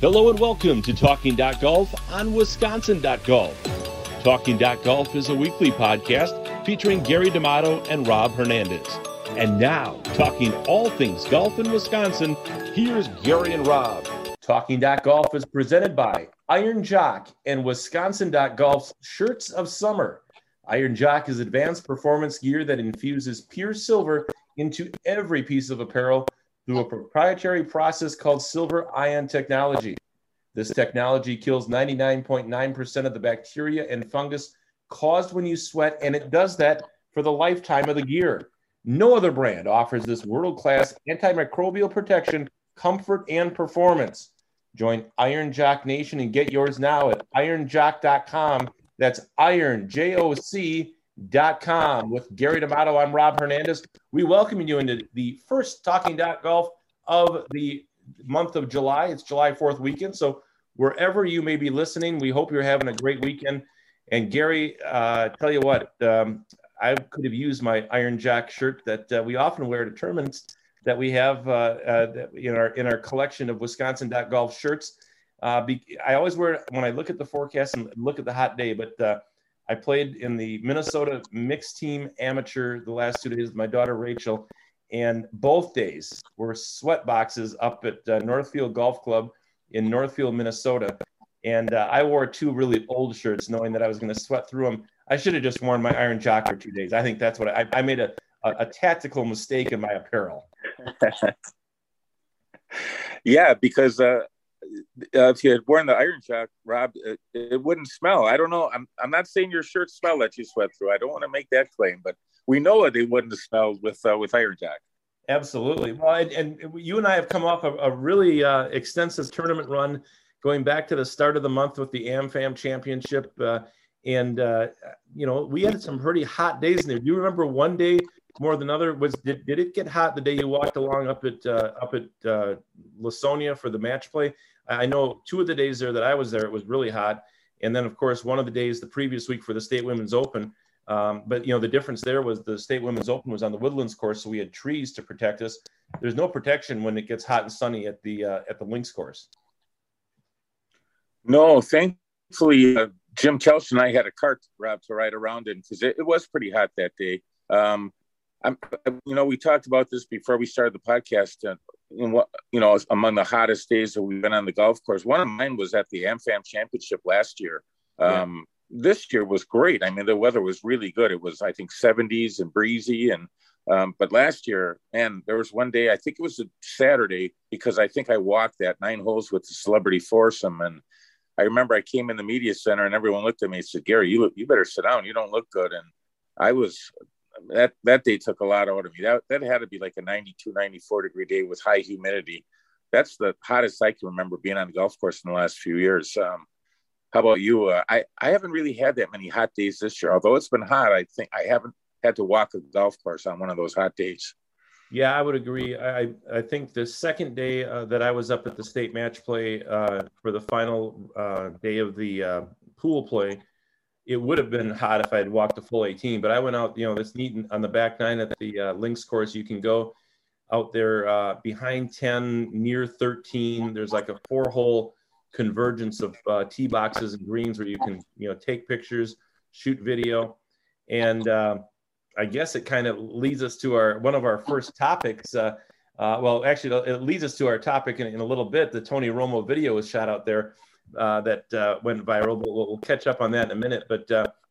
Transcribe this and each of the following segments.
Hello and welcome to Talking Golf on Wisconsin.golf. Talking Golf is a weekly podcast featuring Gary D'Amato and Rob Hernandez. And now, talking all things golf in Wisconsin, here's Gary and Rob. Talking Golf is presented by Iron Jock and Wisconsin.golf's Shirts of Summer. Iron Jock is advanced performance gear that infuses pure silver into every piece of apparel through a proprietary process called silver ion technology. This technology kills 99.9% of the bacteria and fungus caused when you sweat, and it does that for the lifetime of the gear. No other brand offers this world-class antimicrobial protection, comfort, and performance. Join Iron Jock Nation and get yours now at ironjock.com. That's ironjoc.com. With Gary D'Amato, I'm Rob Hernandez. We welcome you into the first Talking Golf of the month of July. It's July 4th weekend. So wherever you may be listening, we hope you're having a great weekend. And Gary, tell you what, I could have used my Iron Jock shirt that we often wear to tournaments that we have in our collection of Wisconsin.golf shirts. I always wear it when I look at the forecast and look at the hot day, but I played in the Minnesota mixed team amateur the last 2 days with my daughter Rachel, and both days were sweat boxes up at Northfield Golf Club in Northfield, Minnesota. And I wore two really old shirts knowing that I was going to sweat through them. I should have just worn my Iron Jock for 2 days. I think that's what I made a tactical mistake in my apparel. Yeah, because if you had worn the Iron Jock, Rob, it wouldn't smell. I don't know. I'm not saying your shirts smell that you sweat through. I don't want to make that claim, but we know they wouldn't have smelled with Iron Jock. Absolutely. Well, and you and I have come off a really extensive tournament run, going back to the start of the month with the AmFam Championship, and we had some pretty hot days in there. Do you remember one day more than other? Did it get hot the day you walked along up at Lasonia for the match play? I know 2 of the days there that I was there, it was really hot. And then, of course, one of the days the previous week for the State Women's Open. But, the difference there was the State Women's Open was on the Woodlands course, so we had trees to protect us. There's no protection when it gets hot and sunny at the links course. No, thankfully, Jim Kelch and I had a cart, Rob, to ride around in because it was pretty hot that day. We talked about this before we started the podcast. Among the hottest days that we've been on the golf course, one of mine was at the AmFam Championship last year. This year was great. I mean, the weather was really good. It was, I think, 70s and breezy. But last year, man, there was one day, I think it was a Saturday, because I think I walked that 9 holes with the celebrity foursome. And I remember I came in the media center and everyone looked at me and said, Gary, you better sit down. You don't look good. And I was, that day took a lot out of me. That had to be like a 92, 94 degree day with high humidity. That's the hottest I can remember being on the golf course in the last few years. How about you? I haven't really had that many hot days this year. Although it's been hot, I think I haven't had to walk a golf course on one of those hot days. Yeah, I would agree. I think the second day that I was up at the state match play for the final day of the pool play, it would have been hot if I had walked a full 18. But I went out, this neat on the back 9 at the links course. You can go out there behind 10, near 13. There's like a 4-hole convergence of tee boxes and greens where you can, take pictures, shoot video. And I guess it kind of leads us to one of our first topics. It leads us to our topic in a little bit. The Tony Romo video was shot out there that went viral, but we'll catch up on that in a minute. But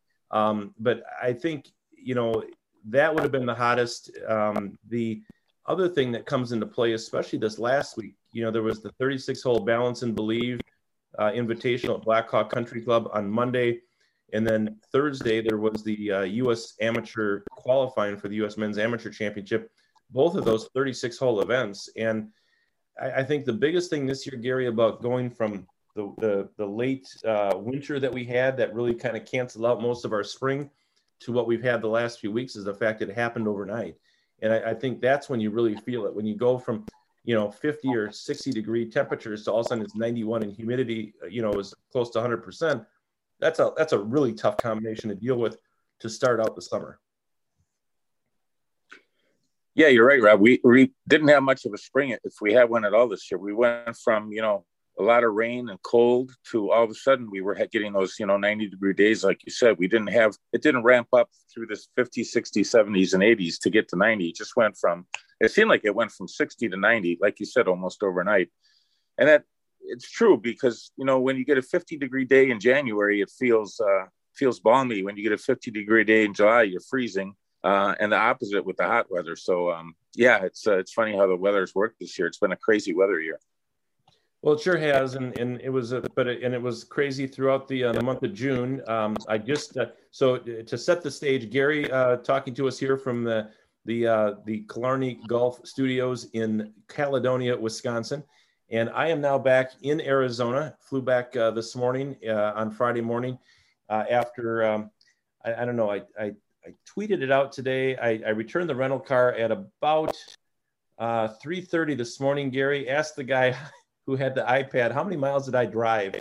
I think, that would have been the hottest. The other thing that comes into play, especially this last week, there was the 36-hole Balance and Believe Invitational at Blackhawk Country Club on Monday. And then Thursday, there was the U.S. Amateur qualifying for the U.S. Men's Amateur Championship, both of those 36-hole events. And I think the biggest thing this year, Gary, about going from the late winter that we had that really kind of canceled out most of our spring to what we've had the last few weeks is the fact that it happened overnight. And I think that's when you really feel it. When you go from, 50 or 60 degree temperatures to all of a sudden it's 91 and humidity, is close to 100%. That's a really tough combination to deal with to start out the summer. Yeah, you're right, Rob. We didn't have much of a spring if we had one at all this year. We went from, a lot of rain and cold to all of a sudden we were getting those, 90-degree days. Like you said, it didn't ramp up through this 50s, 60s, 70s, and 80s to get to 90. It seemed like it went from 60 to 90, like you said, almost overnight. And it's true because, when you get a 50-degree day in January, it feels balmy. When you get a 50-degree day in July, you're freezing, and the opposite with the hot weather. So, it's funny how the weather's worked this year. It's been a crazy weather year. Well, it sure has, and it was, it was crazy throughout the month of June. I just so to set the stage, Gary talking to us here from the Killarney Golf Studios in Caledonia, Wisconsin, and I am now back in Arizona. Flew back this morning on Friday morning after I don't know. I tweeted it out today. I returned the rental car at about 3:30 this morning. Gary, asked the guy who had the iPad, how many miles did I drive?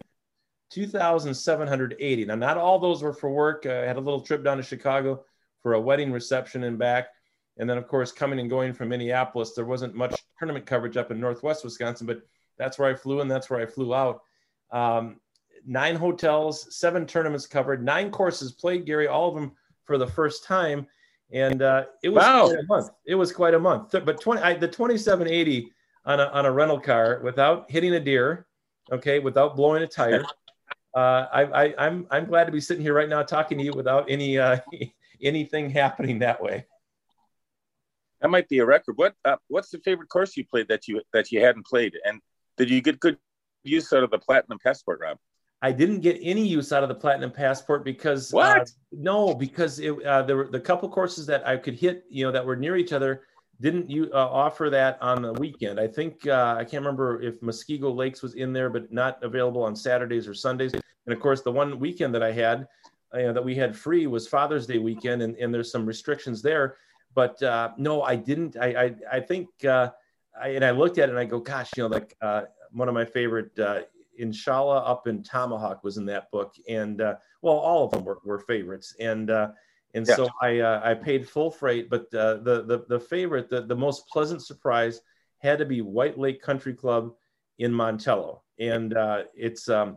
2,780. Now, not all those were for work. I had a little trip down to Chicago for a wedding reception and back. And then, of course, coming and going from Minneapolis, there wasn't much tournament coverage up in Northwest Wisconsin, but that's where I flew and that's where I flew out. 9 hotels, 7 tournaments covered, 9 courses played, Gary, all of them for the first time. And it was quite a month. It was quite a month. But the 2780 on a rental car without hitting a deer, okay, without blowing a tire. I'm glad to be sitting here right now talking to you without anything happening that way. That might be a record. What's the favorite course you played that you hadn't played? And did you get good use out of the Platinum Passport, Rob? I didn't get any use out of the Platinum Passport because because there were the couple courses that I could hit, that were near each other. Didn't offer that on the weekend. I think I can't remember if Muskego Lakes was in there, but not available on Saturdays or Sundays. And of course, the one weekend that I had that we had free was Father's Day weekend, and there's some restrictions there. But no, I didn't. I think I looked at it and I go, gosh, one of my favorite Inshallah up in Tomahawk was in that book, and all of them were favorites, and so I paid full freight, but the favorite, the most pleasant surprise had to be White Lake Country Club in Montello, and it's a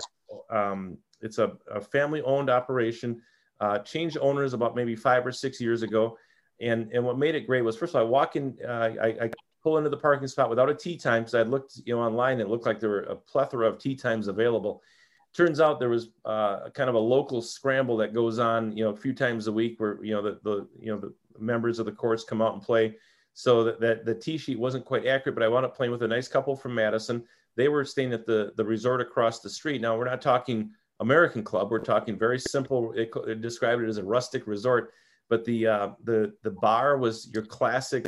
family-owned operation. Changed owners about maybe 5 or 6 years ago, and what made it great was, first of all, I walk in, I pull into the parking spot without a tee time because I looked online and it looked like there were a plethora of tee times available. Turns out there was kind of a local scramble that goes on, a few times a week where, the members of the course come out and play. So that the tee sheet wasn't quite accurate, but I wound up playing with a nice couple from Madison. They were staying at the resort across the street. Now, we're not talking American club. We're talking very simple. It described it as a rustic resort, but the bar was your classic,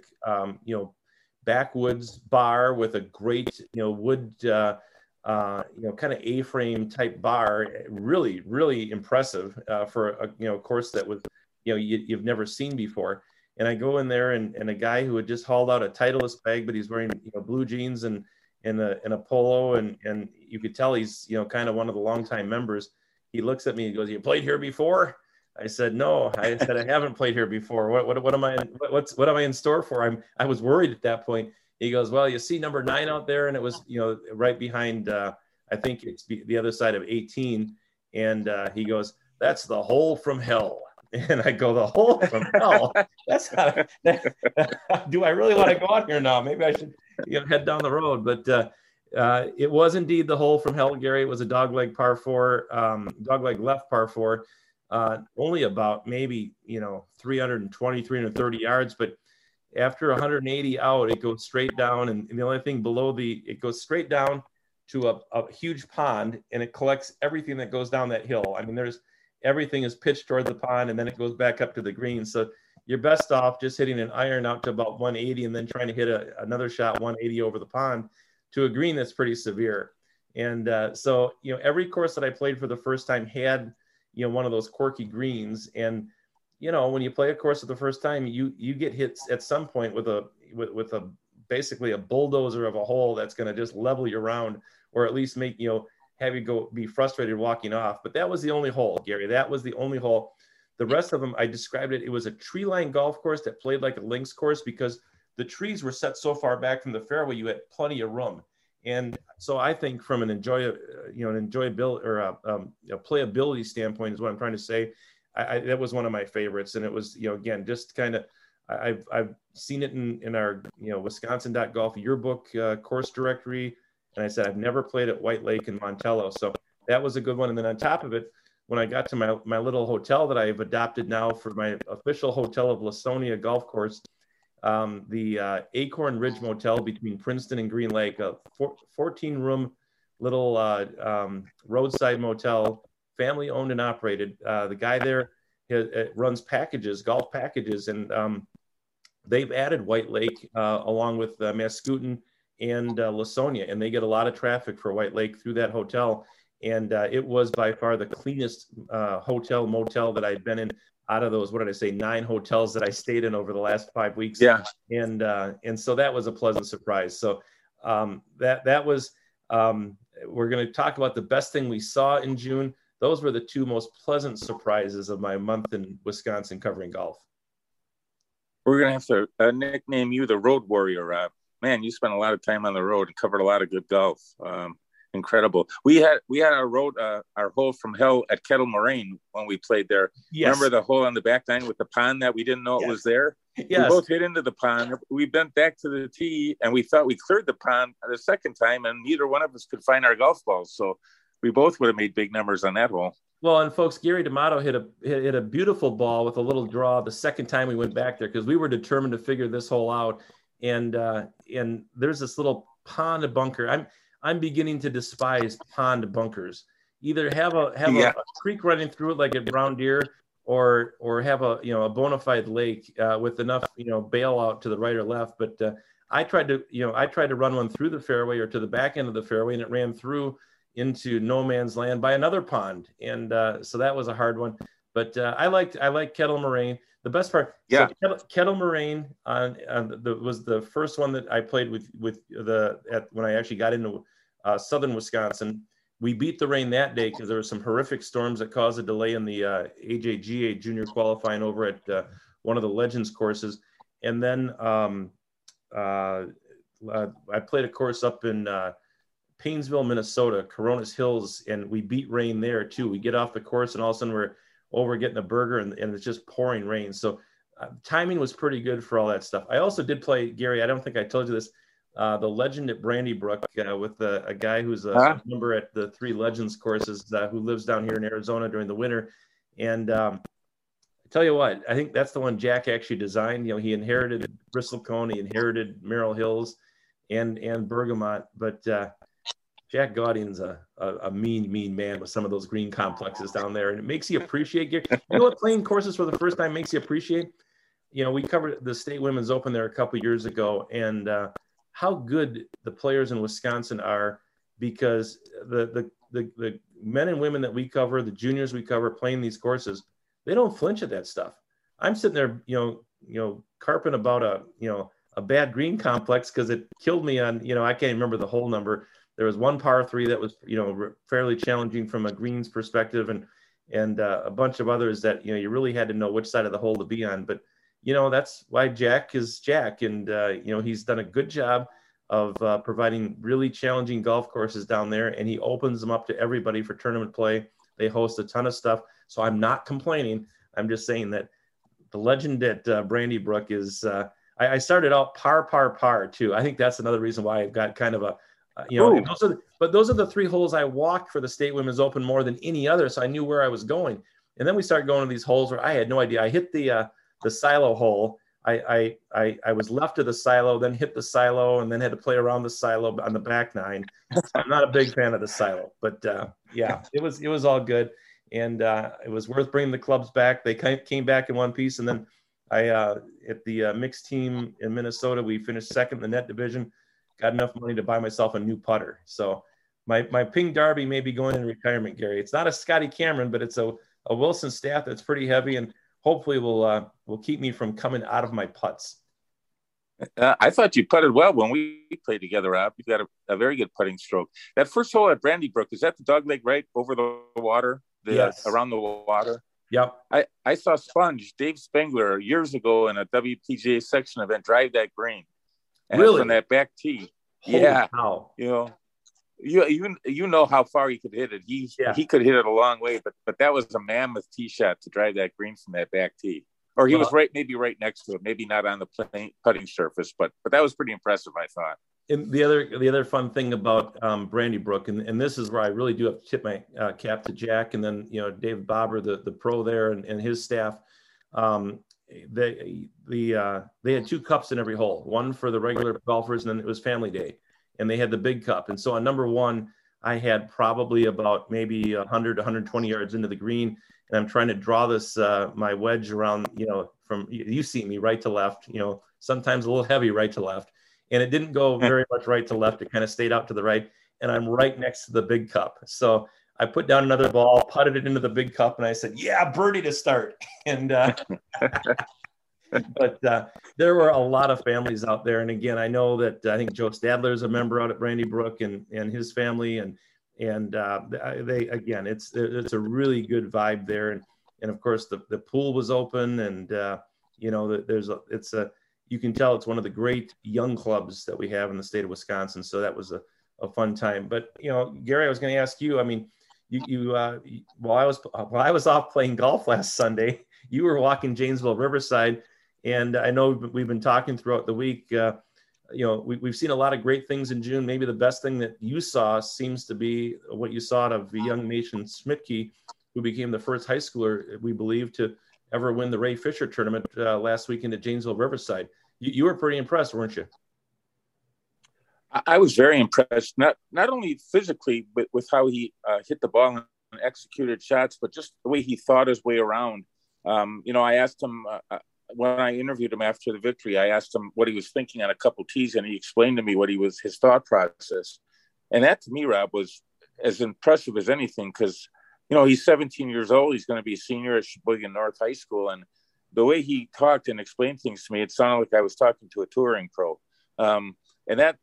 backwoods bar with a great, wood, kind of A-frame type bar. Really, really impressive for a course that was, you've never seen before. And I go in there and a guy who had just hauled out a Titleist bag, but he's wearing, blue jeans and a polo. And you could tell he's, kind of one of the longtime members. He looks at me and goes, "You played here before?" I said, "No." I said, "I haven't played here before. What am I in store for?" I was worried at that point. He goes, "Well, you see number 9 out there," and it was, right behind. I think it's the other side of 18. And he goes, "That's the hole from hell." And I go, "The hole from hell? That's not. Do I really want to go out here now? Maybe I should, head down the road." But it was indeed the hole from hell, Gary. It was a dogleg par 4, dogleg left par 4. Only about maybe 320, 330 yards, but after 180 out, it goes straight down, and the only thing below it goes straight down to a huge pond, and it collects everything that goes down that hill. I mean, everything is pitched toward the pond, and then it goes back up to the green. So you're best off just hitting an iron out to about 180, and then trying to hit another shot 180 over the pond to a green that's pretty severe. And so every course that I played for the first time had one of those quirky greens. And when you play a course for the first time, you get hit at some point with a basically a bulldozer of a hole that's going to just level you around, or at least make have you be frustrated walking off. But that was the only hole, Gary. That was the only hole. The rest of them, I described it. It was a tree-lined golf course that played like a links course because the trees were set so far back from the fairway, you had plenty of room. And so I think from an enjoyability or a playability standpoint is what I'm trying to say. That was one of my favorites. And it was, again, just kind of, I've seen it in our, Wisconsin.golf yearbook course directory. And I said, I've never played at White Lake and Montello. So that was a good one. And then on top of it, when I got to my little hotel that I've adopted now for my official Hotel of Lasonia golf course, the Acorn Ridge Motel between Princeton and Green Lake, a 14-room little roadside motel, family owned and operated. The guy there runs golf packages, and they've added White Lake along with Mascoutin and Lasonia, and they get a lot of traffic for White Lake through that hotel. And it was by far the cleanest motel that I'd been in out of those, 9 hotels that I stayed in over the last 5 weeks. Yeah. And so that was a pleasant surprise. So that was, we're going to talk about the best thing we saw in June. Those were the 2 most pleasant surprises of my month in Wisconsin covering golf. We're going to have to nickname you the Road Warrior, Rob. Man, you spent a lot of time on the road and covered a lot of good golf. Incredible. We had our hole from hell at Kettle Moraine when we played there. Yes. Remember the hole on the back nine with the pond that we didn't know it was there? Yes. We both hit into the pond. We bent back to the tee and we thought we cleared the pond the second time, and neither one of us could find our golf balls. So we both would have made big numbers on that hole. Well, and folks, Gary D'Amato hit a beautiful ball with a little draw the second time we went back there, because we were determined to figure this hole out. And there's this little pond bunker. I'm beginning to despise pond bunkers. Either have a creek running through it like at Brown Deer, or have a bona fide lake with enough bailout to the right or left. But I tried to run one through the fairway or to the back end of the fairway, and it ran through into no man's land by another pond, and so that was a hard one. But I like Kettle Moraine. The best part, Kettle Moraine was the first one that I played with when I actually got into southern Wisconsin. We beat the rain that day because there were some horrific storms that caused a delay in the AJGA junior qualifying over at one of the Legends courses. And then I played a course up in Paynesville, Minnesota, Coronas Hills, and we beat rain there too. We get off the course and all of a sudden we're over getting a burger and it's just pouring rain. So timing was pretty good for all that stuff. I also did play, Gary, I don't think I told you this, the Legend at Brandy Brook with a guy who's a member at the 3 Legends courses who lives down here in Arizona during the winter. And I tell you what, I think that's the one Jack actually designed. He inherited Bristlecone, he inherited Merrill Hills and Bergamot, but Jack Gaudian's a mean man with some of those green complexes down there, and it makes you appreciate. You know what playing courses for the first time makes you appreciate? We covered the State Women's Open there a couple of years ago, and how good the players in Wisconsin are, because the men and women that we cover, the juniors we cover playing these courses, they don't flinch at that stuff. I'm sitting there, carping about a bad green complex because it killed me on, I can't remember the whole number. There was one par 3 that was, fairly challenging from a greens perspective, and a bunch of others that, you really had to know which side of the hole to be on. But, that's why Jack is Jack. And, he's done a good job of providing really challenging golf courses down there, and he opens them up to everybody for tournament play. They host a ton of stuff. So I'm not complaining. I'm just saying that the Legend at Brandy Brook is, I started out par too. I think that's another reason why I've got kind of a, those are the 3 holes I walked for the State Women's Open more than any other. So I knew where I was going. And then we started going to these holes where I had no idea. I hit the silo hole. I was left of the silo, then hit the silo, and then had to play around the silo on the back 9. I'm not a big fan of the silo, but it was all good. And it was worth bringing the clubs back. They came back in one piece. And then at the mixed team in Minnesota, we finished second in the net division. Got enough money to buy myself a new putter. So my Ping Darby may be going in retirement, Gary. It's not a Scotty Cameron, but it's a Wilson staff that's pretty heavy, and hopefully will keep me from coming out of my putts. I thought you putted well when we played together, Rob. You've got a very good putting stroke. That first hole at Brandy Brook, is that the dogleg right over the water? Yes. Around the water? Yep. I saw Sponge, Dave Spengler, years ago in a WPGA section event drive that green. And really? From that back tee. Holy cow. You know how far he could hit it. He could hit it a long way, but that was a mammoth tee shot to drive that green from that back tee. Or he was maybe right next to it, maybe not on the putting surface, but that was pretty impressive, I thought. And the other fun thing about Brandy Brook, and this is where I really do have to tip my cap to Jack, and then Dave Bobber, the pro there, and his staff. They had 2 cups in every hole, one for the regular golfers, and then it was family day, and they had the big cup. And so on number 1, I had probably about maybe 100 120 yards into the green, and I'm trying to draw this my wedge around, from, you see me, right to left, sometimes a little heavy right to left, and it didn't go very much right to left. It kind of stayed out to the right, and I'm right next to the big cup. So I put down another ball, putted it into the big cup, and I said, "Yeah, birdie to start." And but there were a lot of families out there, and again, I know that I think Joe Stadler is a member out at Brandy Brook, and his family, and they, again, it's a really good vibe there, and of course the pool was open, and you can tell it's one of the great young clubs that we have in the state of Wisconsin. So that was a fun time. But Gary, I was going to ask you. I mean, while I was off playing golf last Sunday, you were walking Janesville Riverside, and I know we've been talking throughout the week. We've seen a lot of great things in June. Maybe the best thing that you saw seems to be what you saw out of the young Mason Schmidtke, who became the first high schooler, we believe, to ever win the Ray Fisher tournament last weekend at Janesville Riverside. You were pretty impressed, weren't you? I was very impressed, not only physically, but with how he hit the ball and executed shots, but just the way he thought his way around. I asked him when I interviewed him after the victory, I asked him what he was thinking on a couple tees, and he explained to me his thought process. And that, to me, Rob, was as impressive as anything, because, he's 17 years old. He's going to be a senior at Sheboygan North High School. And the way he talked and explained things to me, it sounded like I was talking to a touring pro. And that,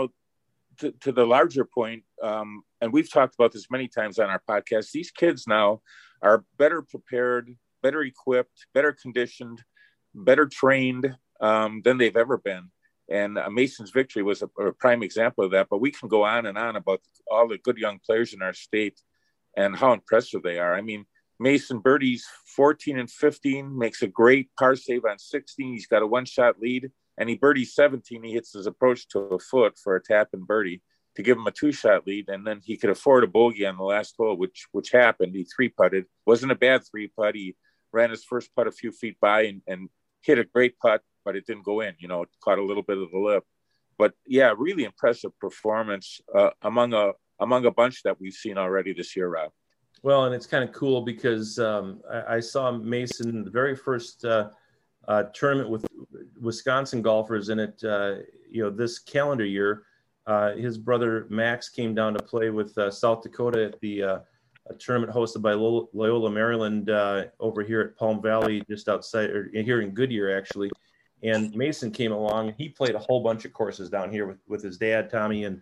to the larger point, and we've talked about this many times on our podcast, these kids now are better prepared, better equipped, better conditioned, better trained than they've ever been. And Mason's victory was a prime example of that. But we can go on and on about all the good young players in our state and how impressive they are. I mean, Mason birdies 14 and 15, makes a great par save on 16. He's got a 1-shot lead, and he birdies 17. He hits his approach to a foot for a tap and birdie to give him a 2-shot lead, and then he could afford a bogey on the last hole, which happened. He 3-putted. Wasn't a bad 3-putt. He ran his first putt a few feet by and hit a great putt, but it didn't go in. It caught a little bit of the lip. But yeah, really impressive performance among a bunch that we've seen already this year, Rob. Well, and it's kind of cool because I saw Mason, the very first tournament with Wisconsin golfers in it, this calendar year. His brother Max came down to play with South Dakota at the a tournament hosted by Loyola Maryland over here at Palm Valley, just outside, or here in Goodyear, actually. And Mason came along. He played a whole bunch of courses down here with his dad, Tommy, and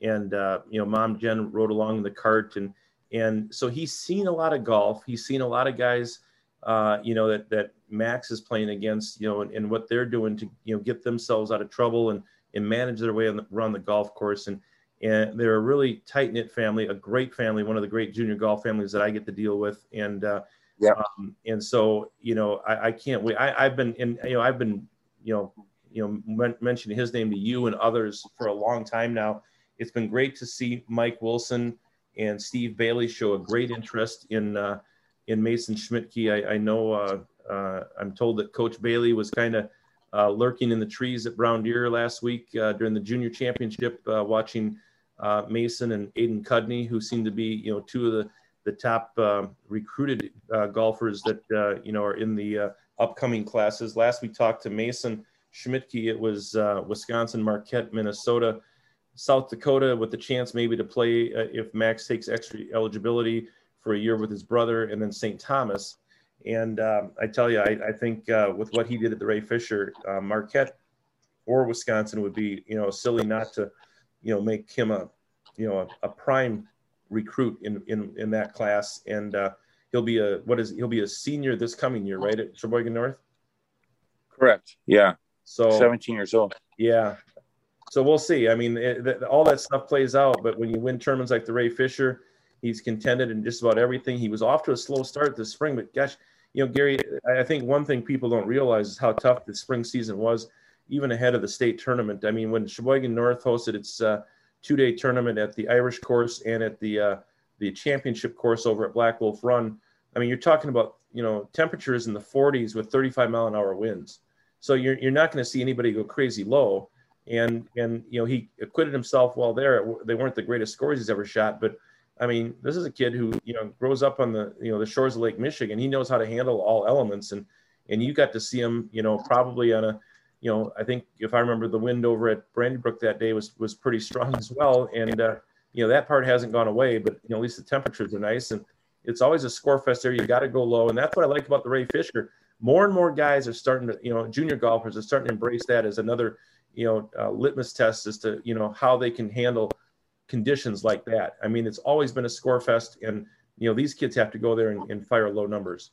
Mom Jen rode along in the cart, and so he's seen a lot of golf. He's seen a lot of guys, that Max is playing against, and what they're doing to get themselves out of trouble and manage their way around the golf course. And they're a really tight knit family, a great family, one of the great junior golf families that I get to deal with. And and so I can't wait. I've been mentioning his name to you and others for a long time now. It's been great to see Mike Wilson and Steve Bailey show a great interest in Mason Schmidtke. I know I'm told that Coach Bailey was kind of lurking in the trees at Brown Deer last week during the junior championship, watching Mason and Aiden Cudney, who seem to be two of the top recruited golfers that are in the upcoming classes. Last we talked to Mason Schmidtke, it was Wisconsin, Marquette, Minnesota, South Dakota, with the chance maybe to play if Max takes extra eligibility for a year with his brother, and then St. Thomas. And I tell you, I think with what he did at the Ray Fisher, Marquette or Wisconsin would be, silly not to, make him a prime recruit in that class. And he'll be a senior this coming year, right, at Sheboygan North? Correct. Yeah. So 17 years old. Yeah. So we'll see. I mean, all that stuff plays out, but when you win tournaments like the Ray Fisher, he's contended in just about everything. He was off to a slow start this spring, but gosh, Gary, I think one thing people don't realize is how tough the spring season was, even ahead of the state tournament. I mean, when Sheboygan North hosted its 2-day tournament at the Irish course and at the championship course over at Black Wolf Run, I mean, you're talking about, temperatures in the 40s with 35-mile-an-hour winds. So you're not going to see anybody go crazy low. And he acquitted himself well there. They weren't the greatest scores he's ever shot, but I mean, this is a kid who, grows up on the shores of Lake Michigan. He knows how to handle all elements, and you got to see him, probably on a, I think if I remember, the wind over at Brandybrook that day was pretty strong as well. And, that part hasn't gone away, but, at least the temperatures are nice, and it's always a score fest there. You got to go low. And that's what I like about the Ray Fisher. More and more guys are starting to, junior golfers are starting to embrace that as another, litmus test as to, how they can handle conditions like that. I mean, it's always been a score fest, and these kids have to go there and fire low numbers.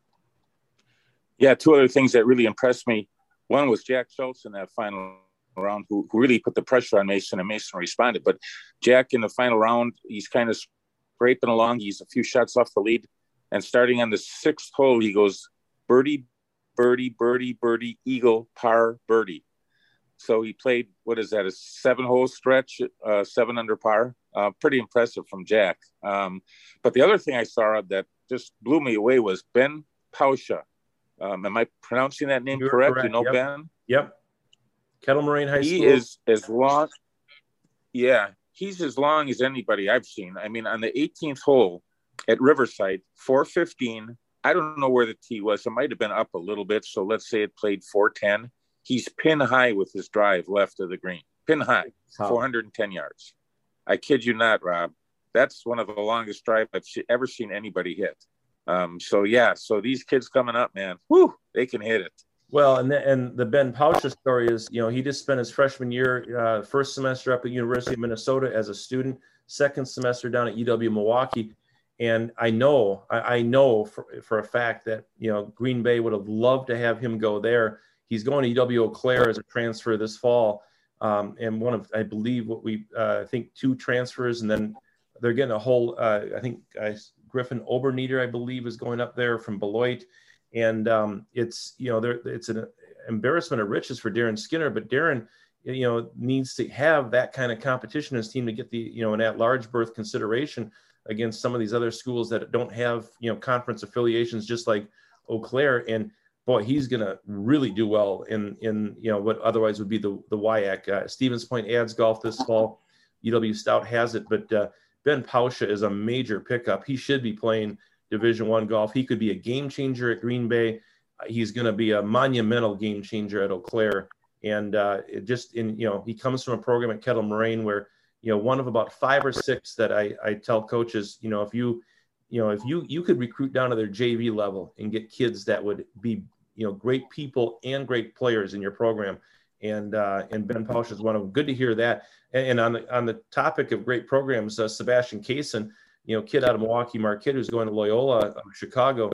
Yeah, two other things that really impressed me. One was Jack Schultz in that final round, who really put the pressure on Mason, and Mason responded. But Jack in the final round, he's kind of scraping along. He's a few shots off the lead, and starting on the 6th hole, he goes birdie, birdie, birdie, birdie, eagle, par, birdie. So he played, what is that, a 7-hole stretch, 7 under par. Pretty impressive from Jack. But the other thing I saw that just blew me away was Ben Pausha. Am I pronouncing that name correct? Yep. Ben? Yep. Kettle Moraine High School. He is as long. Yeah, he's as long as anybody I've seen. I mean, on the 18th hole at Riverside, 415. I don't know where the tee was. It might have been up a little bit. So let's say it played 410. He's pin high with his drive left of the green. Pin high, 410 yards. I kid you not, Rob. That's one of the longest drive I've ever seen anybody hit. So these kids coming up, man, they can hit it. Well, and the Ben Pausha story is, he just spent his freshman year, first semester up at University of Minnesota as a student, second semester down at UW Milwaukee. And I know for a fact that, Green Bay would have loved to have him go there. He's going to UW Eau Claire as a transfer this fall. And one of, I believe, I think 2 transfers, and then they're getting a whole, Griffin Obernieder, I believe, is going up there from Beloit. And it's an embarrassment of riches for Darren Skinner, but Darren, needs to have that kind of competition in his team to get the, an at-large berth consideration against some of these other schools that don't have, conference affiliations, just like Eau Claire. And boy, he's going to really do well in what otherwise would be the WIAC. Stevens Point adds golf this fall. UW Stout has it, but Ben Pausha is a major pickup. He should be playing Division I golf. He could be a game changer at Green Bay. He's going to be a monumental game changer at Eau Claire. And he comes from a program at Kettle Moraine where, one of about 5 or 6 that I tell coaches, if you could recruit down to their JV level and get kids that would be, great people and great players in your program. And Ben Pausha is one of them. Good to hear that. And on the topic of great programs, Sebastian Kaysen, kid out of Milwaukee Marquette who's going to Loyola, Chicago.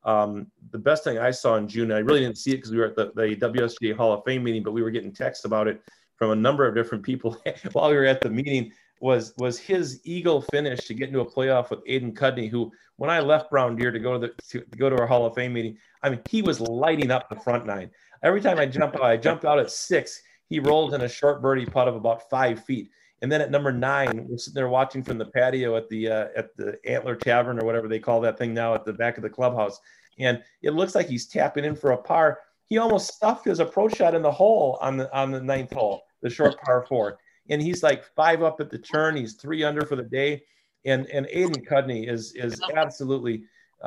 The best thing I saw in June, I really didn't see it because we were at the WSGA Hall of Fame meeting, but we were getting texts about it from a number of different people while we were at the meeting, was his eagle finish to get into a playoff with Aiden Cudney, who, when I left Brown Deer to go to our Hall of Fame meeting, I mean, he was lighting up the front 9. Every time I jumped out at 6, he rolled in a short birdie putt of about 5 feet. And then at number 9, we're sitting there watching from the patio at the Antler Tavern, or whatever they call that thing now, at the back of the clubhouse. And it looks like he's tapping in for a par. He almost stuffed his approach shot in the hole on the 9th hole, the short par 4. And he's like 5 up at the turn. He's 3 under for the day. And Aiden Cudney is absolutely,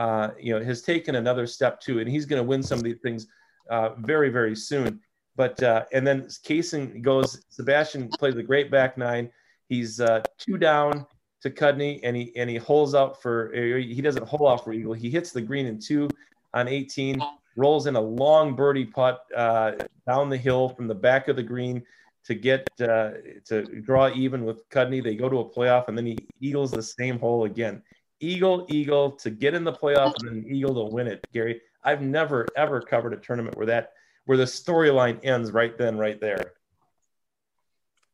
has taken another step too. And he's going to win some of these things very, very soon. But and then Kaysen goes, Sebastian plays a great back 9. He's 2 down to Cudney, and he holes out he doesn't hole out for eagle. He hits the green in 2 on 18, rolls in a long birdie putt down the hill from the back of the green to get to draw even with Cudney. They go to a playoff, and then he eagles the same hole again. Eagle to get in the playoff, and then eagle to win it. Gary, I've never ever covered a tournament where the storyline ends right then, right there.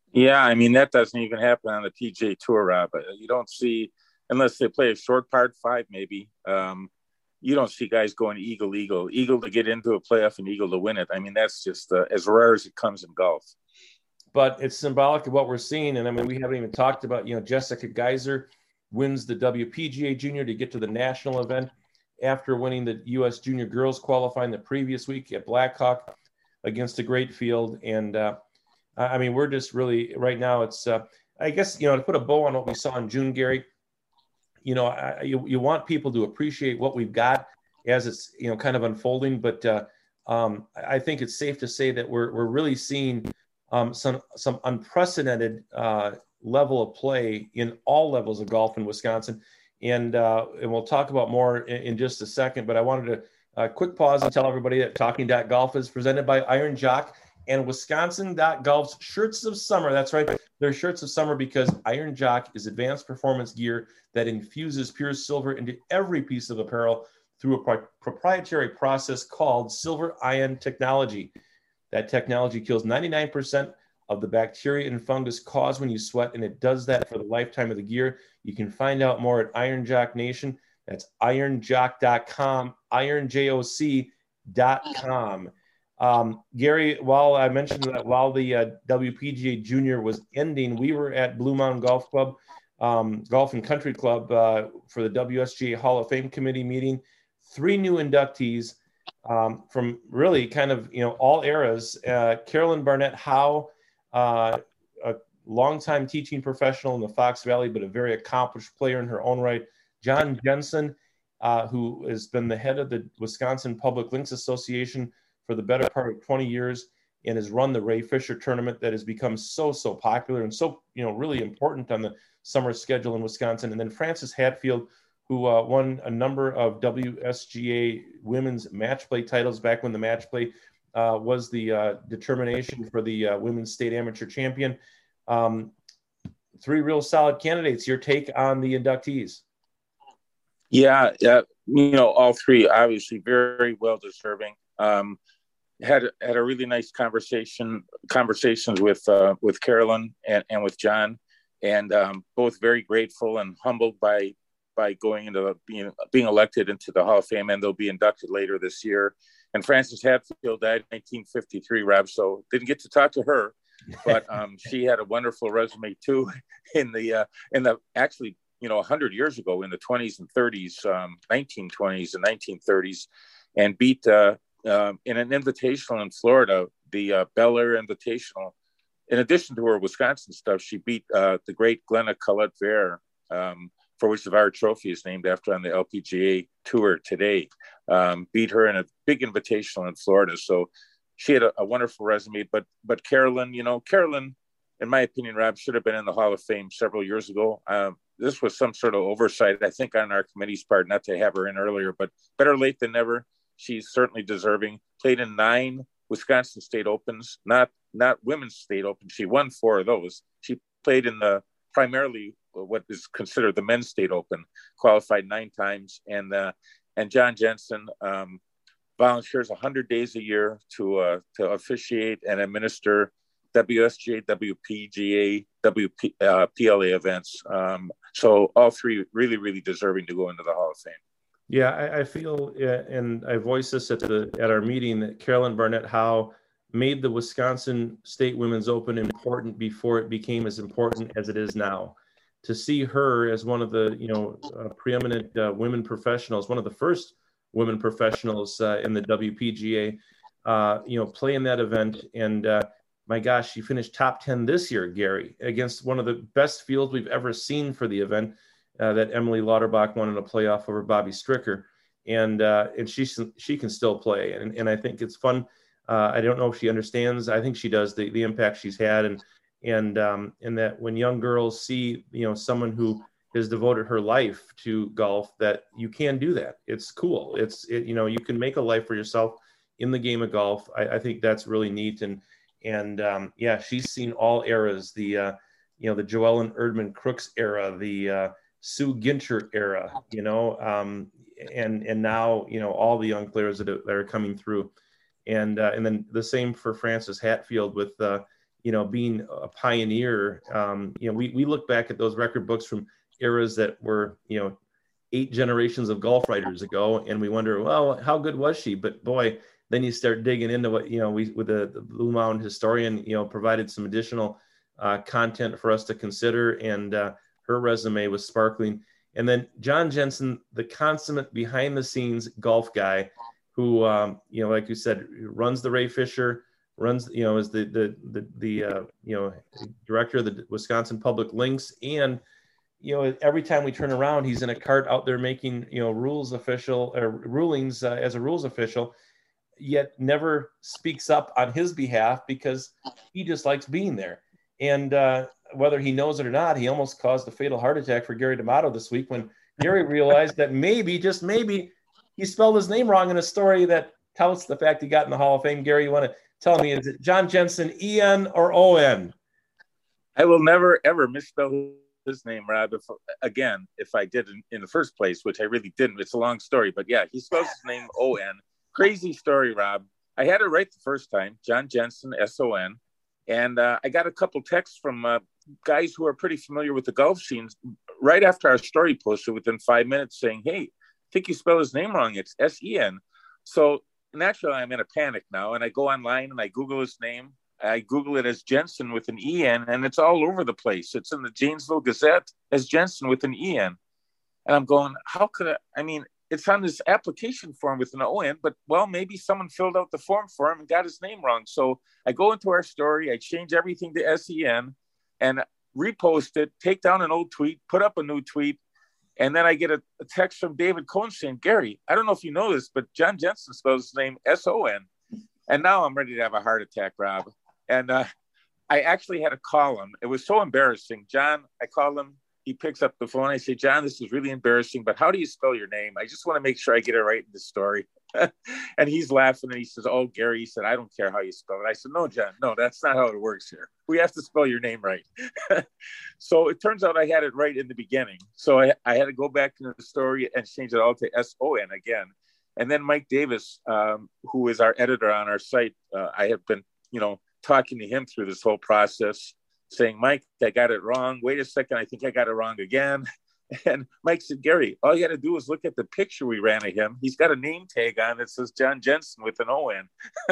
Yeah, I mean that doesn't even happen on the PGA Tour, Rob. You don't see, unless they play a short part five, maybe. You don't see guys going eagle to get into a playoff and eagle to win it. I mean that's just as rare as it comes in golf. But it's symbolic of what we're seeing. And I mean, we haven't even talked about, Jessica Geiser wins the WPGA Junior to get to the national event after winning the U.S. Junior Girls qualifying the previous week at Blackhawk against a great field. And I mean, we're just really right now. It's I guess to put a bow on what we saw in June, Gary. You want people to appreciate what we've got as it's kind of unfolding. But I think it's safe to say that we're really seeing some unprecedented level of play in all levels of golf in Wisconsin. And we'll talk about more in just a second, but I wanted to quick pause and tell everybody that Talking Golf is presented by Iron Jock and Wisconsin.golf's Shirts of Summer. That's right. They're Shirts of Summer because Iron Jock is advanced performance gear that infuses pure silver into every piece of apparel through a proprietary process called Silver Ion Technology. That technology kills 99% of the bacteria and fungus caused when you sweat, and it does that for the lifetime of the gear. You can find out more at Iron Jock Nation. That's ironjock.com, ironjoc.com. Gary, while I mentioned that while the WPGA Junior was ending, we were at Blue Mountain Golf Club, Golf and Country Club for the WSGA Hall of Fame Committee meeting. 3 new inductees from really kind of, all eras. Carolyn Barnett Howe, a longtime teaching professional in the Fox Valley, but a very accomplished player in her own right. John Jensen, who has been the head of the Wisconsin Public Links Association for the better part of 20 years and has run the Ray Fisher tournament that has become so popular and so, really important on the summer schedule in Wisconsin. And then Frances Hatfield, who won a number of WSGA women's match play titles back when the match play was the determination for the women's state amateur champion. 3 real solid candidates. Your take on the inductees? Yeah, all 3 obviously very well deserving. Had a really nice conversations with Carolyn and with John, and both very grateful and humbled by going into being elected into the Hall of Fame, and they'll be inducted later this year. And Frances Hatfield died in 1953, Rob, so didn't get to talk to her, but she had a wonderful resume too in the actually 100 years ago in the 20s and 30s, 1920s and 1930s, and beat in an invitational in Florida, the Bel Air Invitational. In addition to her Wisconsin stuff, she beat the great Glenna Collette-Vare, for which the Var Trophy is named after on the LPGA Tour today. Beat her in a big invitational in Florida. So she had a wonderful resume. But Carolyn, Carolyn, in my opinion, Rob, should have been in the Hall of Fame several years ago. This was some sort of oversight, I think, on our committee's part not to have her in earlier, but better late than never. She's certainly deserving. Played in 9 Wisconsin State Opens, not women's state opens. She won 4 of those. She played in the primarily what is considered the men's state open, qualified 9 times. And John Jensen volunteers 100 days a year to officiate and administer WSGA, WPGA, PLA events. So all 3 really, really deserving to go into the Hall of Fame. Yeah, I feel, and I voiced this at our meeting, that Carolyn Barnett Howe made the Wisconsin State Women's Open important before it became as important as it is now. To see her as one of the preeminent women professionals, one of the first women professionals in the WPGA, play in that event, and my gosh, she finished top 10 this year, Gary, against one of the best fields we've ever seen for the event. That Emily Lauterbach won in a playoff over Bobby Stricker, and she can still play, and I think it's fun. I don't know if she understands. I think she does the impact she's had, and that when young girls see someone who has devoted her life to golf, that you can do that. It's cool. You can make a life for yourself in the game of golf. I think that's really neat, and yeah, she's seen all eras. The the Joellen Erdman Crooks era, the Sue Ginter era, and now, all the young players that are coming through. And then the same for Frances Hatfield with, being a pioneer. We look back at those record books from eras that were, 8 generations of golf writers ago, and we wonder, well, how good was she? But boy, then you start digging into what, with the Blue Mountain historian, provided some additional content for us to consider, and her resume was sparkling. And then John Jensen, the consummate behind the scenes golf guy who, like you said, runs the Ray Fisher, runs, is the director of the Wisconsin Public Links. And, every time we turn around, he's in a cart out there making, rulings as a rules official, yet never speaks up on his behalf because he just likes being there. And whether he knows it or not, he almost caused a fatal heart attack for Gary D'Amato this week when Gary realized that maybe, just maybe, he spelled his name wrong in a story that touts the fact he got in the Hall of Fame. Gary, you want to tell me, is it John Jensen, E-N or O-N? I will never, ever misspell his name, Rob. If I did in the first place, which I really didn't. It's a long story, but yeah, he spells his name O-N. Crazy story, Rob. I had it right the first time, John Jensen, S-O-N. And I got a couple texts from guys who are pretty familiar with the golf scenes right after our story posted within 5 minutes saying, hey, I think you spelled his name wrong. It's S-E-N. So naturally, I'm in a panic now. And I go online and I Google his name. I Google it as Jensen with an E-N, and it's all over the place. It's in the Janesville Gazette as Jensen with an E-N. And I'm going, how could I mean, it's on this application form with an O-N, but well, maybe someone filled out the form for him and got his name wrong. So I go into our story, I change everything to S-E-N and repost it, take down an old tweet, put up a new tweet. And then I get a text from David Cohn saying, Gary, I don't know if you know this, but John Jensen spells his name S-O-N. And now I'm ready to have a heart attack, Rob. And I actually had to call him. It was so embarrassing. John, I call him. He picks up the phone. I say, John, this is really embarrassing, but how do you spell your name? I just want to make sure I get it right in the story. And he's laughing and he says, oh, Gary, he said, I don't care how you spell it. I said, no, John, no, that's not how it works here. We have to spell your name right. So it turns out I had it right in the beginning. So I had to go back into the story and change it all to S-O-N again. And then Mike Davis, who is our editor on our site, I have been, talking to him through this whole process, saying, Mike, I got it wrong. Wait a second. I think I got it wrong again. And Mike said, Gary, all you got to do is look at the picture we ran of him. He's got a name tag on that says John Jensen with an O-N.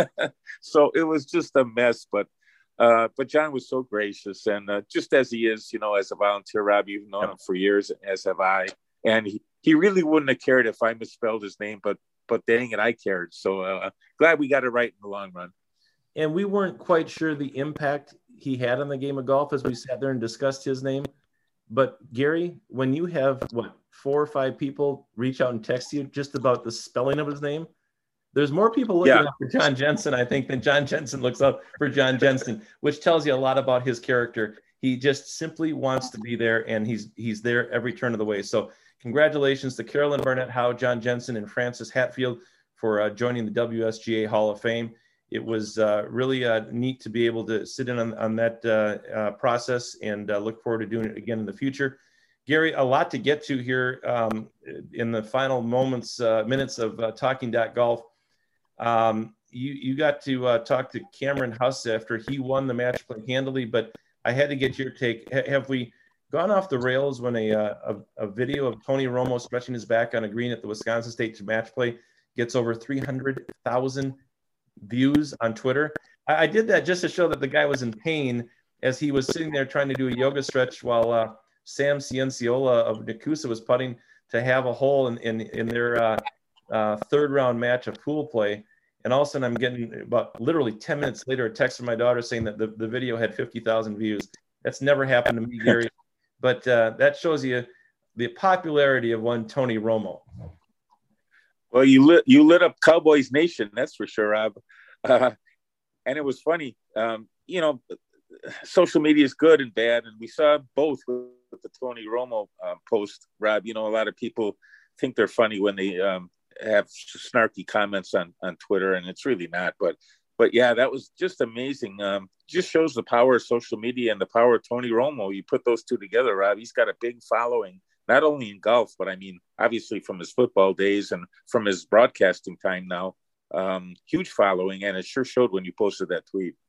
So it was just a mess. But John was so gracious. And just as he is, as a volunteer, Rob, you've known him for years, as have I. And he really wouldn't have cared if I misspelled his name, but dang it, I cared. So glad we got it right in the long run. And we weren't quite sure the impact he had on the game of golf as we sat there and discussed his name. But Gary, when you have 4 or 5 people reach out and text you just about the spelling of his name, there's more people looking up for John Jensen, I think, than John Jensen looks up for John Jensen, which tells you a lot about his character. He just simply wants to be there, and he's there every turn of the way. So congratulations to Carolyn Barnett Howe, John Jensen, and Francis Hatfield for joining the WSGA Hall of Fame. It was really neat to be able to sit in on that process, and look forward to doing it again in the future. Gary, a lot to get to here in the final minutes of Talking Golf. You got to talk to Cameron Huss after he won the match play handily, but I had to get your take. Have we gone off the rails when a video of Tony Romo stretching his back on a green at the Wisconsin State match play gets over 300,000 views on Twitter? I did that just to show that the guy was in pain as he was sitting there trying to do a yoga stretch while Sam Cienciola of Nakusa was putting to have a hole in their third round match of pool play. And all of a sudden I'm getting about literally 10 minutes later a text from my daughter saying that the video had 50,000 views. That's never happened to me, Gary. But that shows you the popularity of one Tony Romo. Well, you lit up Cowboys Nation, that's for sure, Rob. And it was funny. Social media is good and bad, and we saw both with the Tony Romo post, Rob. A lot of people think they're funny when they have snarky comments on Twitter, and it's really not. But yeah, that was just amazing. Just shows the power of social media and the power of Tony Romo. You put those two together, Rob. He's got a big following, not only in golf, but I mean, obviously from his football days and from his broadcasting time now. Huge following, and it sure showed when you posted that tweet.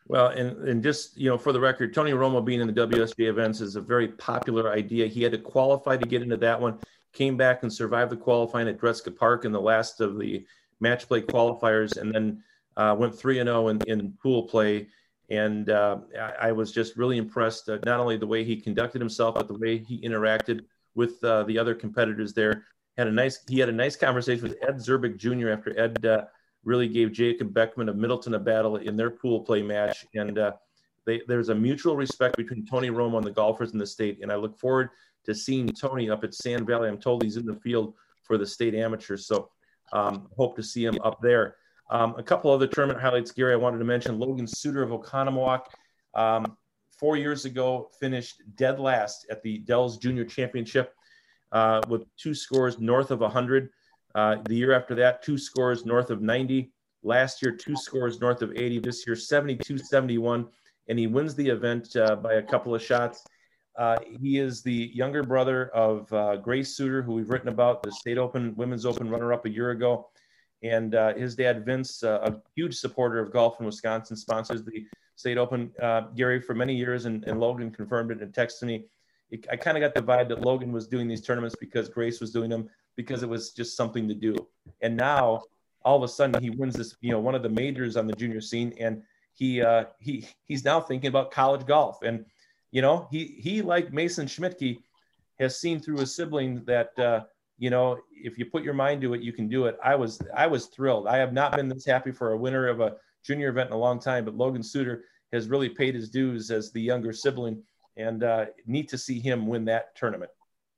Well, and just, for the record, Tony Romo being in the WSBA events is a very popular idea. He had to qualify to get into that one, came back and survived the qualifying at Gretzky Park in the last of the match play qualifiers, and then went 3-0 in pool play. And I was just really impressed, not only the way he conducted himself, but the way he interacted with the other competitors there. He had a nice conversation with Ed Zerbeck Jr. after Ed really gave Jacob Beckman of Middleton a battle in their pool play match. And there's a mutual respect between Tony Romo and the golfers in the state. And I look forward to seeing Tony up at Sand Valley. I'm told he's in the field for the state amateurs. So hope to see him up there. A couple other tournament highlights, Gary, I wanted to mention. Logan Suter of Oconomowoc, 4 years ago, finished dead last at the Dells Junior Championship with 2 scores north of 100. The year after that, 2 scores north of 90. Last year, 2 scores north of 80. This year, 72-71. And he wins the event by a couple of shots. He is the younger brother of Grace Suter, who we've written about, the State Open, Women's Open runner-up a year ago. And his dad, Vince, a huge supporter of golf in Wisconsin, sponsors the State Open, Gary, for many years. And Logan confirmed it and texted me. I kind of got the vibe that Logan was doing these tournaments because Grace was doing them, because it was just something to do. And now, all of a sudden, he wins this, one of the majors on the junior scene, and he's now thinking about college golf. And he like Mason Schmidtke has seen through his sibling that if you put your mind to it, you can do it. I was thrilled. I have not been this happy for a winner of a junior event in a long time, but Logan Suter has really paid his dues as the younger sibling, and neat to see him win that tournament.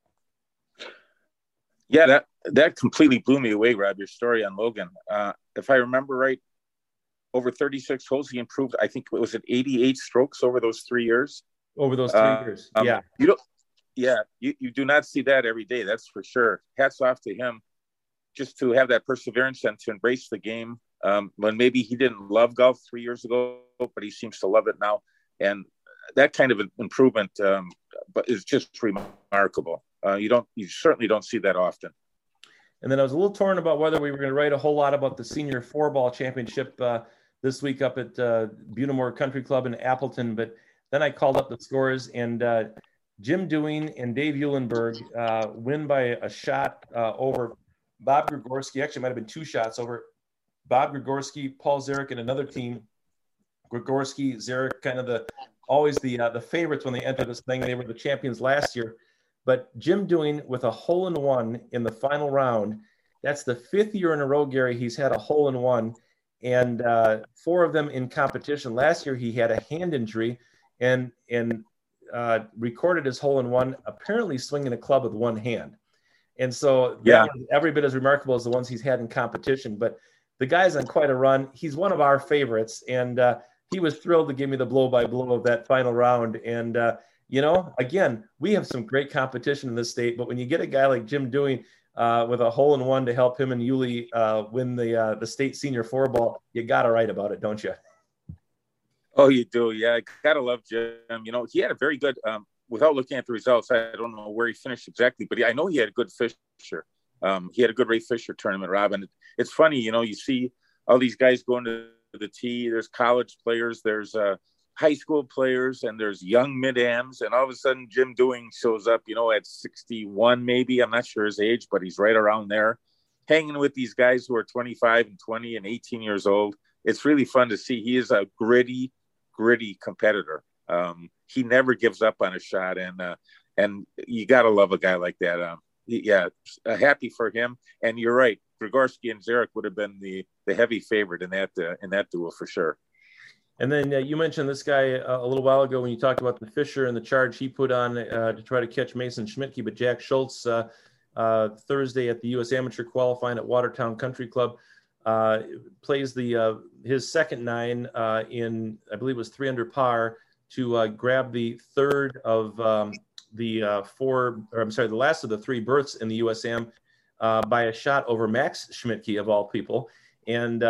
Yeah, that completely blew me away, Rob, your story on Logan. If I remember right, over 36 holes, he improved, I think, was it 88 strokes over those 3 years? Over those 3 years, yeah. You do not see that every day, that's for sure. Hats off to him, just to have that perseverance and to embrace the game. When maybe he didn't love golf 3 years ago, but he seems to love it now. And that kind of improvement but is just remarkable. You certainly don't see that often. And then I was a little torn about whether we were going to write a whole lot about the senior 4-ball championship this week up at Bunamore Country Club in Appleton. But then I called up the scores, and Jim Dewing and Dave Eulenberg win by a shot over Bob Grigorski. Actually, it might have been 2 shots over Bob Grigorski, Paul Zarek, and another team. Grigorski, Zarek, kind of always the favorites when they enter this thing. They were the champions last year. But Jim Dewing with a hole-in-one in the final round. That's the 5th year in a row, Gary, he's had a hole-in-one, and 4 of them in competition. Last year, he had a hand injury and recorded his hole-in-one, apparently swinging a club with one hand. And so that was every bit as remarkable as the ones he's had in competition. But the guy's on quite a run. He's one of our favorites, and he was thrilled to give me the blow-by-blow of that final round. And again, we have some great competition in this state, but when you get a guy like Jim Dewey with a hole-in-one to help him and Yulee win the state senior 4-ball, you got to write about it, don't you? Oh, you do. Yeah. I got to love Jim. He had a very good, without looking at the results, I don't know where he finished exactly, but I know he had a good fisher. He had a good Ray Fisher tournament, Rob. And it's funny, you see all these guys going to the tee. There's college players, there's high school players, and there's young mid-ams, and all of a sudden Jim Dewing shows up, at 61 maybe. I'm not sure his age, but he's right around there, hanging with these guys who are 25 and 20 and 18 years old. It's really fun to see. He is a gritty competitor. He never gives up on a shot, and you got to love a guy like that. Happy for him. And you're right, Grigorski and Zarek would have been the heavy favorite in that duel for sure. And then you mentioned this guy a little while ago when you talked about the Fisher and the charge he put on to try to catch Mason Schmidtke, but Jack Schultz Thursday at the U.S. Amateur qualifying at Watertown Country Club plays his second 9 in, I believe it was 3 under par to grab the third of the last of the 3 berths in the USAM by a shot over Max Schmidtke of all people. And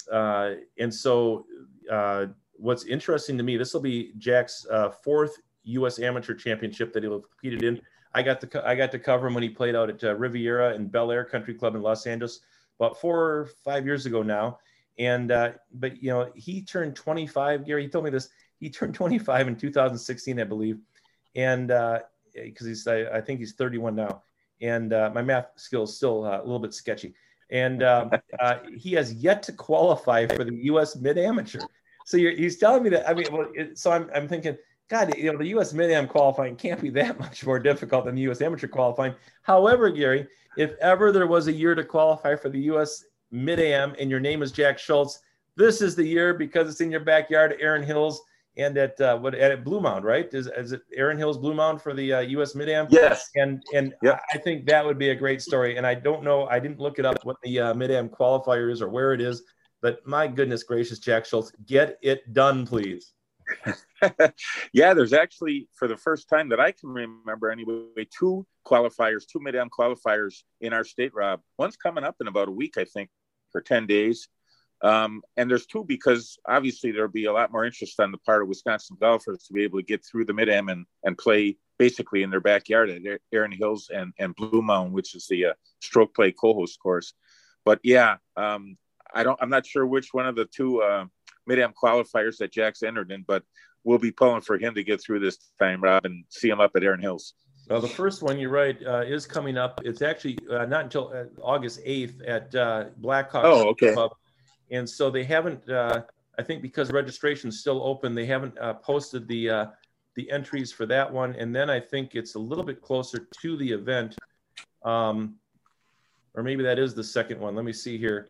so what's interesting to me, this will be Jack's 4th U.S. Amateur Championship that he'll have competed in. I got to cover him when he played out at Riviera and Bel Air Country Club in Los Angeles about 4 or 5 years ago now. And but he turned 25. Gary, he told me this. He turned 25 in 2016, I believe, and because I think he's 31 now, and my math skills still a little bit sketchy. And he has yet to qualify for the U.S. Mid-Amateur. So he's telling me that. I mean, so I'm thinking, God, the U.S. Mid-Am qualifying can't be that much more difficult than the U.S. Amateur qualifying. However, Gary, if ever there was a year to qualify for the U.S. Mid-Am and your name is Jack Schultz, this is the year, because it's in your backyard at Erin Hills and at Blue Mound, right? Is it Erin Hills Blue Mound for the U.S. Mid-Am? Yes. And yep. I think that would be a great story. And I don't know, I didn't look it up what the Mid-Am qualifier is or where it is, but my goodness gracious, Jack Schultz, get it done, please. Yeah, there's actually, for the first time that I can remember anyway, two Mid-Am qualifiers in our state, Rob. One's coming up in about a week, I think, for 10 days. And there's two because obviously there'll be a lot more interest on the part of Wisconsin golfers to be able to get through the Mid-Am and play basically in their backyard at Erin Hills and Blue Mound, which is the stroke play co-host course. But yeah, I'm not sure which one of the two Mid-Am qualifiers that Jack's entered in, but we'll be pulling for him to get through this time, Rob, and see him up at Erin Hills. Well, the first one, you're right, is coming up. It's actually not until August 8th at Blackhawk Club. And so they haven't, I think because registration's still open, they haven't posted the entries for that one. And then I think it's a little bit closer to the event. Or maybe that is the second one. Let me see here.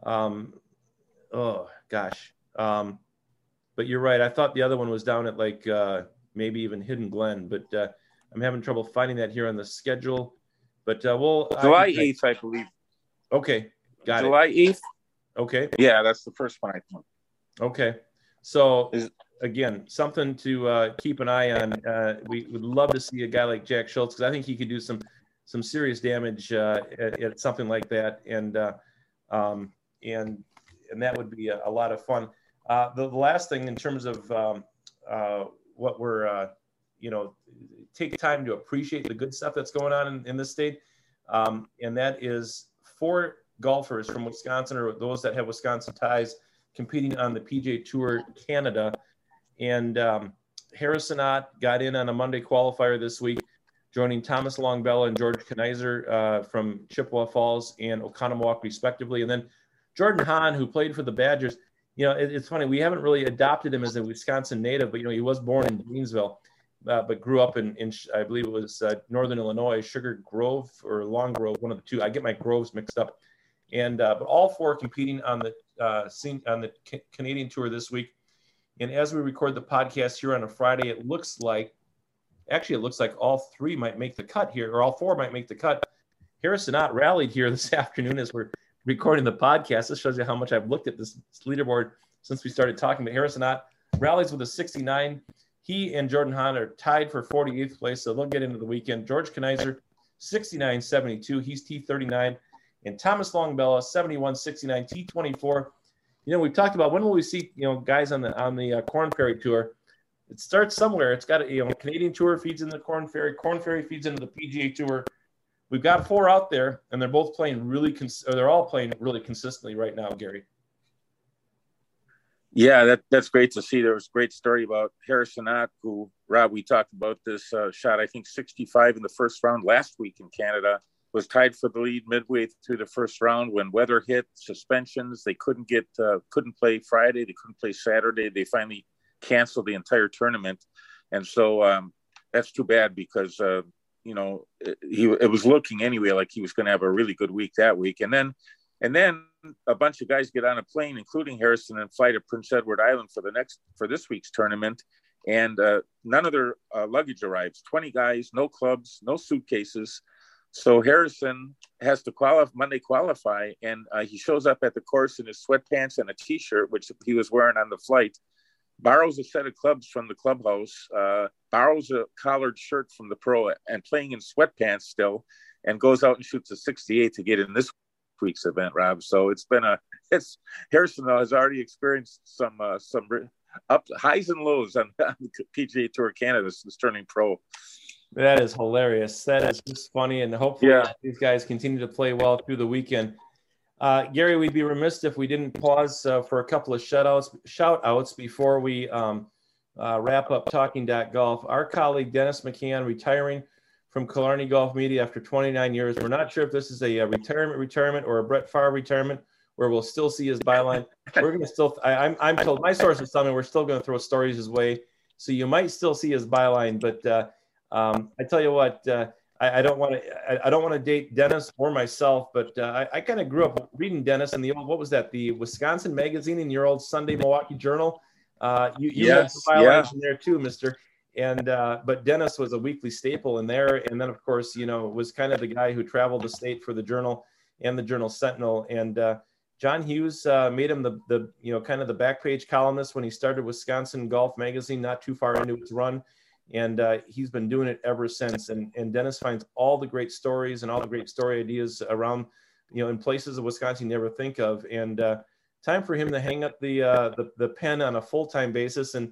Oh, gosh. But you're right. I thought the other one was down at like maybe even Hidden Glen, but I'm having trouble finding that here on the schedule. But we'll July 8th, I believe. Okay, got July it. July 8th. Okay. Yeah, that's the first one I think. Okay. So again, something to keep an eye on. We would love to see a guy like Jack Schultz because I think he could do some serious damage at something like that, and that would be a lot of fun. The last thing in terms of what we're take time to appreciate the good stuff that's going on in this state, and that is 4 golfers from Wisconsin or those that have Wisconsin ties competing on the PGA Tour Canada. And Harrison Ott got in on a Monday qualifier this week, joining Thomas Longbella and George Kanizer from Chippewa Falls and Oconomowoc respectively. And then Jordan Hahn, who played for the Badgers. It's funny, we haven't really adopted him as a Wisconsin native, but he was born in Greensville, but grew up in I believe it was Northern Illinois, Sugar Grove or Long Grove, one of the two. I get my groves mixed up. And but all 4 competing on the Canadian Tour this week. And as we record the podcast here on a Friday, it looks like all 3 might make the cut here, or all 4 might make the cut. Harrison Ott rallied here this afternoon as we're recording the podcast. This shows you how much I've looked at this leaderboard since we started talking. But Harrison Ott rallies with a 69. He and Jordan Hahn are tied for 48th place, so they'll get into the weekend. George Kanizer, 69.72. He's T39. And Thomas Longbella, 71.69, T24. We've talked about when will we see guys on the Corn Ferry Tour. It starts somewhere. It's got Canadian Tour feeds into the Corn Ferry feeds into the PGA Tour. We've got 4 out there, and they're both playing they're all playing really consistently right now, Gary. Yeah, that's great to see. There was a great story about Harrison Ott, who, Rob, we talked about this shot, I think 65 in the first round last week in Canada. Was tied for the lead midway through the first round when weather hit, suspensions. They couldn't play Friday. They couldn't play Saturday. They finally canceled the entire tournament. And so that's too bad because, it was looking anyway like he was going to have a really good week that week. And then a bunch of guys get on a plane, including Harrison, and fly to Prince Edward Island for this week's tournament. And none of their luggage arrives. 20 guys, no clubs, no suitcases. So Harrison has to Monday qualify, and he shows up at the course in his sweatpants and a T-shirt, which he was wearing on the flight, borrows a set of clubs from the clubhouse, borrows a collared shirt from the pro, and playing in sweatpants still, and goes out and shoots a 68 to get in this week's event, Rob. So Harrison has already experienced some up highs and lows on the PGA Tour Canada since turning pro. That is hilarious. That is just funny, and hopefully these guys continue to play well through the weekend. Gary, we'd be remiss if we didn't pause for a couple of shout outs before we wrap up Talking Golf. Our colleague Dennis McCann retiring from Killarney Golf Media after 29 years. We're not sure if this is a retirement or a Brett Favre retirement, where we'll still see his byline. We're going to still, I'm told, my sources tell me we're still going to throw stories his way. So you might still see his byline, but I tell you what, I don't want to date Dennis or myself, but I kind of grew up reading Dennis in the old, what was that? The Wisconsin Magazine in your old Sunday Milwaukee Journal. You had some bylines in there too, Mister. And but Dennis was a weekly staple in there, and then of course was kind of the guy who traveled the state for the Journal and the Journal Sentinel. And John Hughes made him the kind of the back page columnist when he started Wisconsin Golf Magazine, not too far into its run. And he's been doing it ever since. And Dennis finds all the great stories and all the great story ideas around, in places of Wisconsin you never think of. And time for him to hang up the pen on a full-time basis and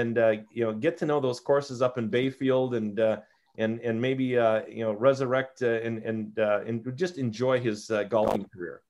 get to know those courses up in Bayfield and maybe resurrect and just enjoy his golfing career.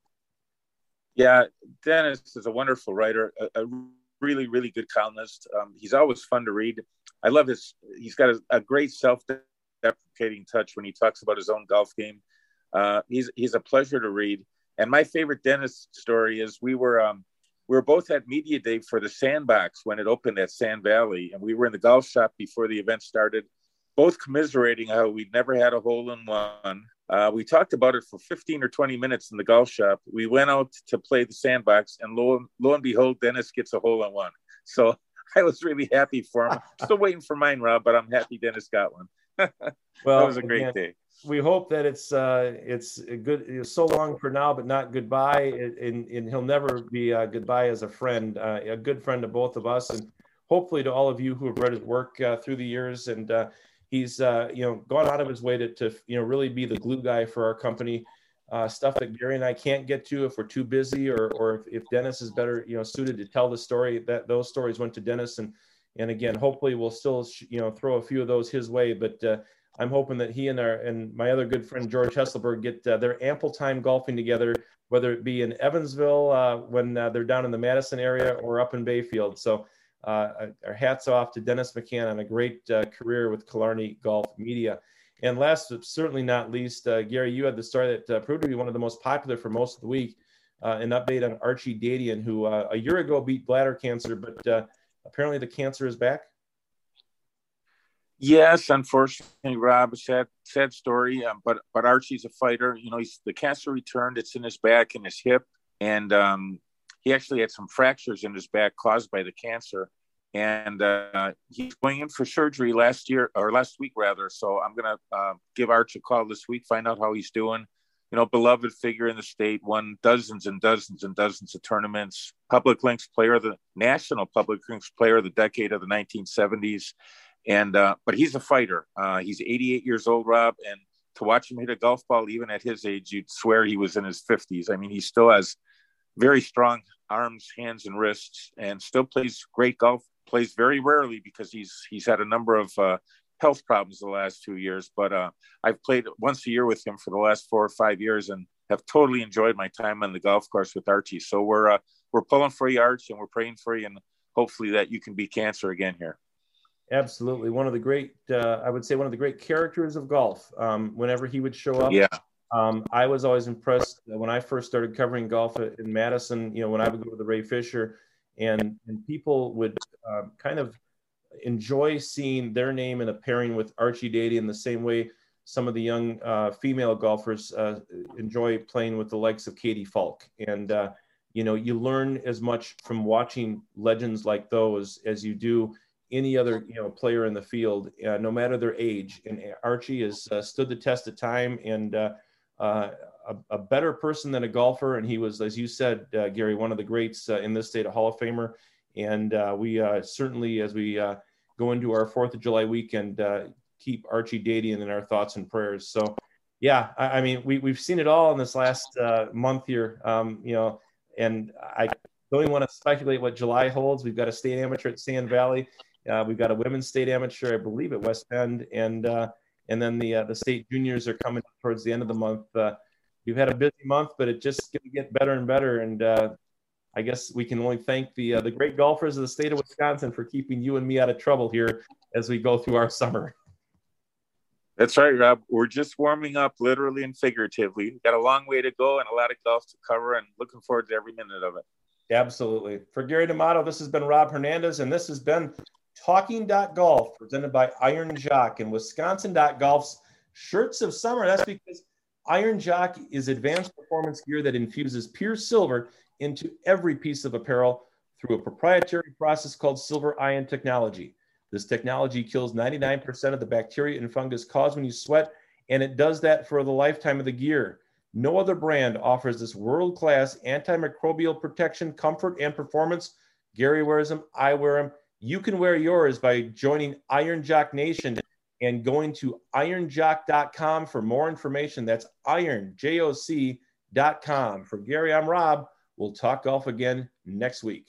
Yeah, Dennis is a wonderful writer, a really, really good columnist. He's always fun to read. I love he's got a great self-deprecating touch when he talks about his own golf game. He's a pleasure to read. And my favorite Dennis story is we were both at Media Day for the Sandbox when it opened at Sand Valley. And we were in the golf shop before the event started, both commiserating how we'd never had a hole-in-one. We talked about it for 15 or 20 minutes in the golf shop. We went out to play the Sandbox, and lo and behold, Dennis gets a hole-in-one. So I was really happy for him. Still waiting for mine, Rob, but I'm happy Dennis got one. Well, that was a great day. We hope that it's good. It's so long for now, but not goodbye. And he'll never be goodbye as a friend, a good friend to both of us, and hopefully to all of you who have read his work through the years. And he's gone out of his way to really be the glue guy for our company. Stuff that Gary and I can't get to if we're too busy, or if Dennis is better suited to tell the story. That those stories went to Dennis, and again, hopefully we'll still throw a few of those his way. But I'm hoping that he and my other good friend George Hesselberg get their ample time golfing together, whether it be in Evansville when they're down in the Madison area or up in Bayfield. So our hats off to Dennis McCann on a great career with Killarney Golf Media. And last but certainly not least, Gary, you had the story that proved to be one of the most popular for most of the week, an update on Archie Dadian, who a year ago beat bladder cancer, but apparently the cancer is back. Yes, unfortunately, Rob, sad story. But Archie's a fighter. The cancer returned. It's in his back and his hip, and he actually had some fractures in his back caused by the cancer. And he's going in for surgery last week rather. So I'm gonna give Arch a call this week, find out how he's doing. Beloved figure in the state, won dozens and dozens and dozens of tournaments. National Public Links Player of the Decade of the 1970s. And but he's a fighter. He's 88 years old, Rob, and to watch him hit a golf ball even at his age, you'd swear he was in his 50s. I mean, he still has very strong arms, hands, and wrists, and still plays great golf. Plays very rarely because he's had a number of health problems the last 2 years. But I've played once a year with him for the last 4 or 5 years, and have totally enjoyed my time on the golf course with Archie. So we're pulling for you, Arch, and we're praying for you, and hopefully that you can beat cancer again here. Absolutely. One of the great, I would say one of the great characters of golf. Whenever he would show up, yeah. I was always impressed when I first started covering golf in Madison, when I would go to the Ray Fisher, and people would kind of enjoy seeing their name in a pairing with Archie Dadian the same way some of the young female golfers enjoy playing with the likes of Katie Falk. And, you learn as much from watching legends like those as you do any other player in the field, no matter their age. And Archie has stood the test of time, and a better person than a golfer. And he was, as you said, Gary, one of the greats in this state, a Hall of Famer. And we certainly, as we go into our 4th of July weekend, keep Archie Dadian in our thoughts and prayers. So, yeah, I mean, we've seen it all in this last month here, and I don't even want to speculate what July holds. We've got a state amateur at Sand Valley. We've got a women's state amateur, I believe, at West Bend, and then the state juniors are coming towards the end of the month. we've had a busy month, but it just going to get better and better. And I guess we can only thank the great golfers of the state of Wisconsin for keeping you and me out of trouble here as we go through our summer. That's right, Rob. We're just warming up, literally and figuratively. Got a long way to go and a lot of golf to cover, and looking forward to every minute of it. Absolutely. For Gary D'Amato, this has been Rob Hernandez, and this has been Talking.Golf, presented by Iron Jock and Wisconsin.Golf's Shirts of Summer. That's because Iron Jock is advanced performance gear that infuses pure silver into every piece of apparel through a proprietary process called silver ion technology. This technology kills 99% of the bacteria and fungus caused when you sweat, and it does that for the lifetime of the gear. No other brand offers this world-class antimicrobial protection, comfort, and performance. Gary wears them. I wear them. You can wear yours by joining Iron Jock Nation and going to ironjock.com for more information. That's ironjoc.com. For Gary, I'm Rob. We'll talk golf again next week.